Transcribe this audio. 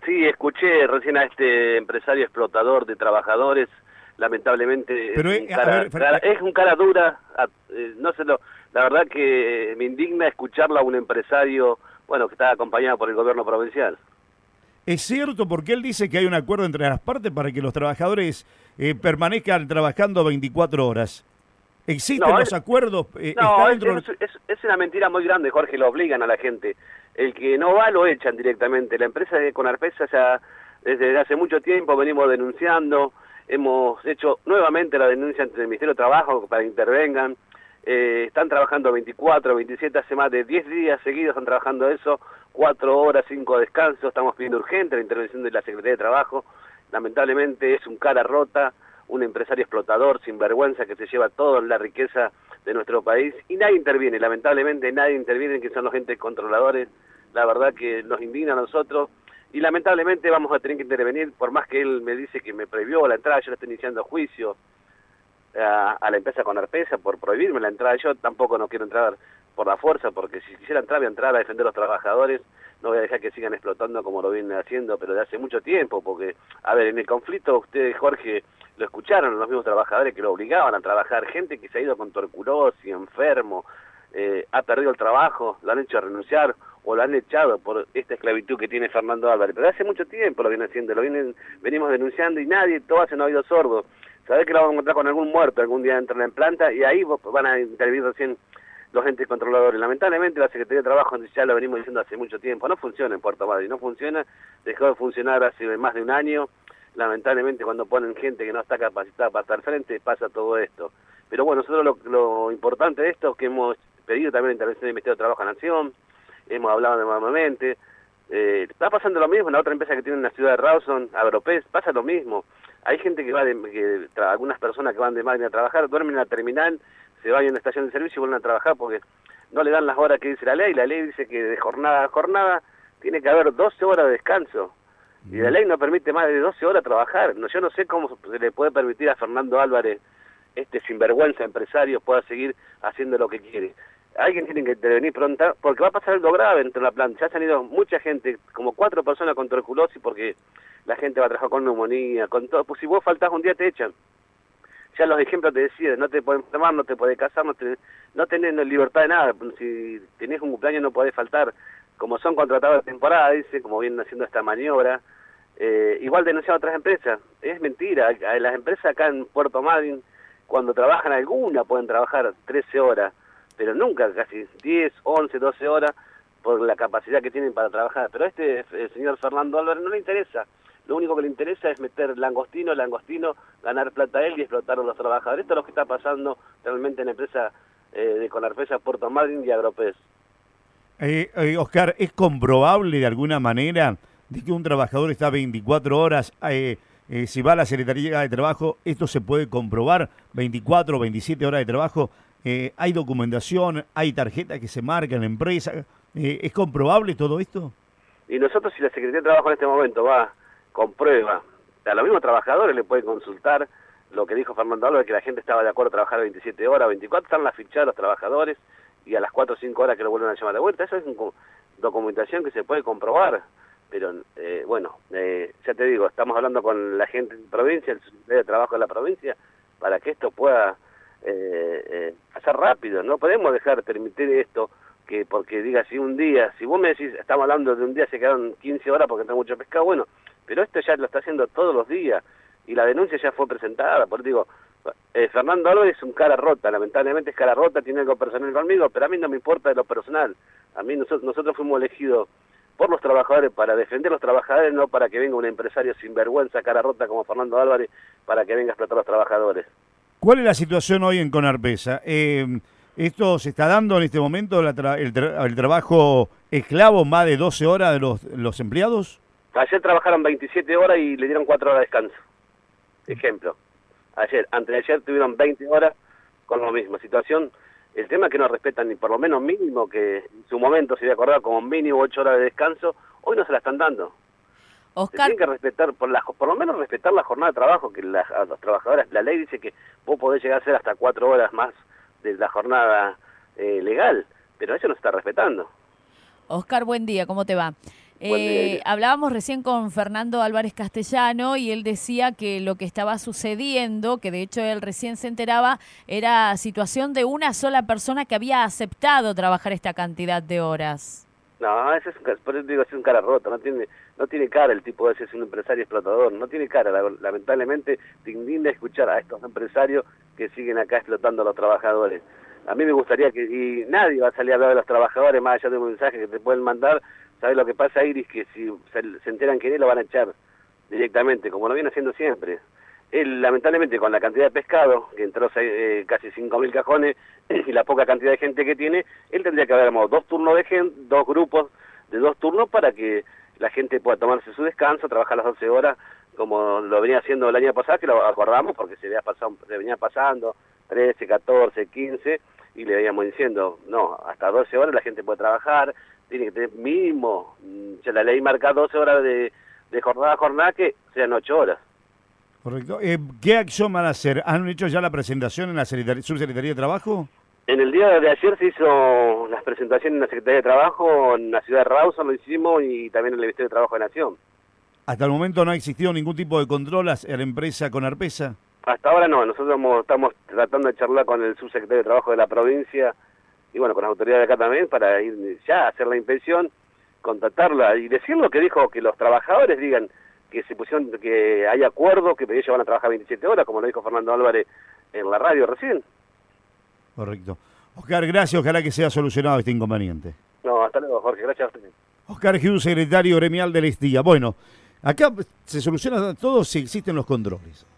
Sí, escuché recién a este empresario explotador de trabajadores, lamentablemente Pero, es un cara dura, no se lo, la verdad que me indigna escucharlo a un empresario, bueno, que está acompañado por el gobierno provincial. es cierto, porque él dice que hay un acuerdo entre las partes para que los trabajadores permanezcan trabajando 24 horas. ¿Existen No, los acuerdos? ¿Está no, dentro del... es una mentira muy grande, Jorge, lo obligan a la gente. El que no va lo echan directamente. La empresa de Conarpesa ya desde hace mucho tiempo venimos denunciando, hemos hecho nuevamente la denuncia ante el Ministerio de Trabajo para que intervengan. Están trabajando 24, 27, hace más de 10 días seguidos están trabajando eso, 4 horas, 5 descansos, estamos pidiendo urgente la intervención de la Secretaría de Trabajo. Lamentablemente es un cara rota, un empresario explotador, sinvergüenza, que se lleva toda la riqueza de nuestro país, y nadie interviene, lamentablemente nadie interviene, que son los entes controladores. La verdad que nos indigna a nosotros, y lamentablemente vamos a tener que intervenir, por más que él me dice que me prohibió la entrada, yo le estoy iniciando juicio a la empresa Conarpesa por prohibirme la entrada. Yo tampoco no quiero entrar por la fuerza, porque si quisiera entrar, voy a entrar a defender a los trabajadores, no voy a dejar que sigan explotando como lo vienen haciendo, pero de hace mucho tiempo, porque, a ver, en el conflicto ustedes, Jorge, lo escucharon, los mismos trabajadores que lo obligaban a trabajar, gente que se ha ido con tuberculosis, enfermo, ha perdido el trabajo, lo han hecho renunciar o lo han echado por esta esclavitud que tiene Fernando Álvarez, pero hace mucho tiempo lo viene haciendo, venimos denunciando y nadie, todo hace un oído sordo. Sabés que lo vamos a encontrar con algún muerto algún día dentro de la planta, y ahí van a intervenir recién los entes controladores. Lamentablemente la Secretaría de Trabajo, ya lo venimos diciendo hace mucho tiempo, no funciona en Puerto Madryn, no funciona, dejó de funcionar hace más de un año. Lamentablemente cuando ponen gente que no está capacitada para estar frente, pasa todo esto. Pero bueno, nosotros lo importante de esto es que hemos pedido también la intervención del Ministerio de Trabajo en Nación, hemos hablado nuevamente. Está pasando lo mismo en la otra empresa que tiene en la ciudad de Rawson, Agropes, pasa lo mismo. Hay gente que va algunas personas que van de Madrid a trabajar, duermen en la terminal, se van a una estación de servicio y vuelven a trabajar porque no le dan las horas que dice la ley. La ley dice que de jornada a jornada tiene que haber 12 horas de descanso. Y la ley no permite más de 12 horas trabajar. No, yo no sé cómo se le puede permitir a Fernando Álvarez, este sinvergüenza empresario, pueda seguir haciendo lo que quiere. Alguien tiene que intervenir pronto, porque va a pasar algo grave dentro de la planta. Ya se han ido mucha gente, como 4 personas con tuberculosis, porque la gente va a trabajar con neumonía, con todo. Pues si vos faltás un día te echan. Ya los ejemplos te deciden, no te podés enfermar, no te podés casar, no tenés libertad de nada. Si tenés un cumpleaños no podés faltar. Como son contratados de temporada, dice, como vienen haciendo esta maniobra. Igual denuncian a otras empresas. Es mentira. Las empresas acá en Puerto Madryn, cuando trabajan alguna, pueden trabajar 13 horas, pero nunca casi 10, 11, 12 horas por la capacidad que tienen para trabajar. Pero el señor Fernando Álvarez no le interesa. Lo único que le interesa es meter langostino, ganar plata a él y explotar a los trabajadores. Esto es lo que está pasando realmente en la empresa de Conarpesa, Puerto Madryn y Agropes. Oscar, ¿es comprobable de alguna manera de que un trabajador está 24 horas? Si va a la Secretaría de Trabajo, esto se puede comprobar, 24 o 27 horas de trabajo. ¿Hay documentación, hay tarjetas que se marcan en la empresa? ¿Es comprobable todo esto? Y nosotros, si la Secretaría de Trabajo en este momento va con prueba, a los mismos trabajadores le pueden consultar lo que dijo Fernando Álvarez, que la gente estaba de acuerdo a trabajar 27 horas, 24, están las fichadas los trabajadores, y a las 4 o 5 horas que lo vuelven a llamar de vuelta. Eso es documentación que se puede comprobar. Pero bueno, ya te digo, estamos hablando con la gente de provincia, el Secretario de Trabajo de la provincia, para que esto pueda hacer rápido. No podemos permitir esto, que porque diga si un día, si vos me decís, estamos hablando de un día se quedaron 15 horas porque está mucho pescado, bueno, pero esto ya lo está haciendo todos los días, y la denuncia ya fue presentada. Por digo, Fernando Álvarez es un cara rota, lamentablemente es cara rota, tiene algo personal conmigo, pero a mí no me importa de lo personal. A mí nosotros fuimos elegidos por los trabajadores para defender a los trabajadores, no para que venga un empresario sinvergüenza, cara rota como Fernando Álvarez, para que venga a explotar a los trabajadores. ¿Cuál es la situación hoy en Conarpesa? ¿Esto se está dando en este momento, el trabajo esclavo, más de 12 horas de los empleados? Ayer trabajaron 27 horas y le dieron 4 horas de descanso. Ejemplo. Anteayer tuvieron 20 horas con la misma situación. El tema es que no respetan ni por lo menos mínimo, que en su momento se había acordado como mínimo 8 horas de descanso, hoy no se la están dando. Oscar, Se tienen que respetar, por lo menos respetar la jornada de trabajo, que a los trabajadores, la ley dice que vos podés llegar a hacer hasta 4 horas más de la jornada legal, pero eso no se está respetando. Oscar, buen día, ¿cómo te va? Buen día, Iris. Hablábamos recién con Fernando Álvarez Castellano y él decía que lo que estaba sucediendo, que de hecho él recién se enteraba, era situación de una sola persona que había aceptado trabajar esta cantidad de horas. No, ese es por eso digo, es un cara rota, no tiene cara el tipo ese, es un empresario explotador, no tiene cara, lamentablemente te indigna escuchar a estos empresarios que siguen acá explotando a los trabajadores. A mí me gustaría que, y nadie va a salir a hablar de los trabajadores más allá de un mensaje que te pueden mandar. ¿Sabes lo que pasa, Iris? Que si se enteran que él lo van a echar directamente, como lo viene haciendo siempre. Él, lamentablemente, con la cantidad de pescado, que entró casi 5.000 cajones, y la poca cantidad de gente que tiene, él tendría que haber armado 2 turnos de gente, 2 grupos de 2 turnos para que la gente pueda tomarse su descanso, trabajar las 12 horas, como lo venía haciendo el año pasado, que lo acordamos porque se venía pasando 13, 14, 15, y le veníamos diciendo, no, hasta 12 horas la gente puede trabajar, tiene que tener mínimo, ya la ley marca 12 horas de jornada a jornada, que sean 8 horas. Correcto. ¿Qué acción van a hacer? ¿Han hecho ya la presentación en la Subsecretaría de Trabajo? En el día de ayer se hizo las presentaciones en la Secretaría de Trabajo, en la ciudad de Rawson lo hicimos, y también en el Ministerio de Trabajo de Nación. ¿Hasta el momento no ha existido ningún tipo de control a la empresa con Arpesa? Hasta ahora no, nosotros estamos tratando de charlar con el subsecretario de Trabajo de la provincia y bueno, con las autoridades de acá también para ir ya a hacer la inspección, contactarla y decir lo que dijo, que los trabajadores digan que se pusieron, que hay acuerdo, que ellos van a trabajar 27 horas, como lo dijo Fernando Álvarez en la radio recién. Correcto. Oscar, gracias, ojalá que sea solucionado este inconveniente. No, hasta luego, Jorge, gracias a usted. Oscar Hughes, secretario gremial del Estía. Bueno, acá se soluciona todo si existen los controles.